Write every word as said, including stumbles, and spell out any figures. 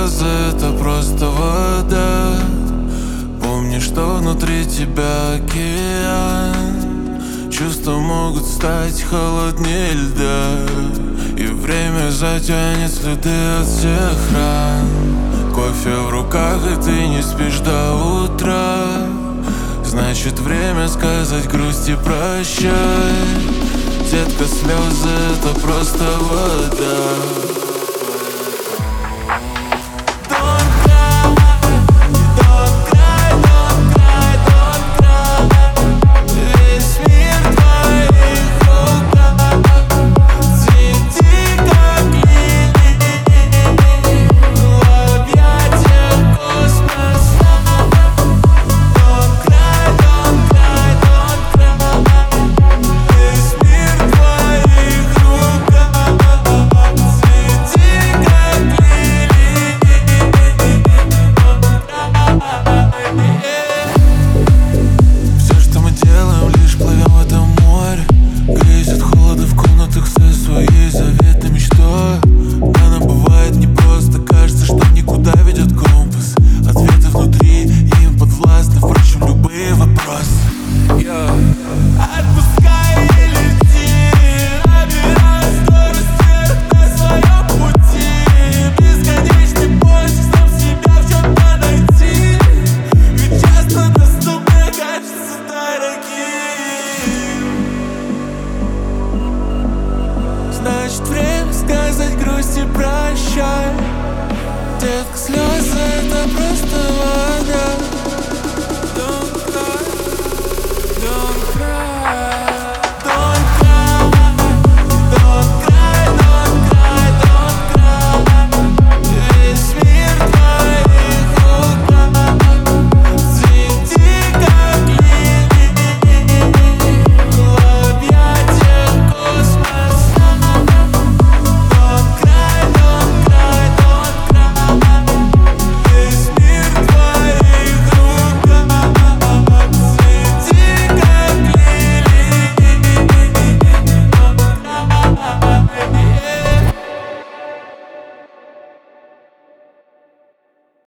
слезы — это просто вода. Помни, что внутри тебя океан. Чувства могут стать холоднее льда, и время затянет следы от всех ран. Кофе в руках, и ты не спишь до утра. Значит, время сказать грусти прощай. Детка, слезы — это просто вода. Значит, время сказать грусти прощай. Детка, слезы — это просто вода.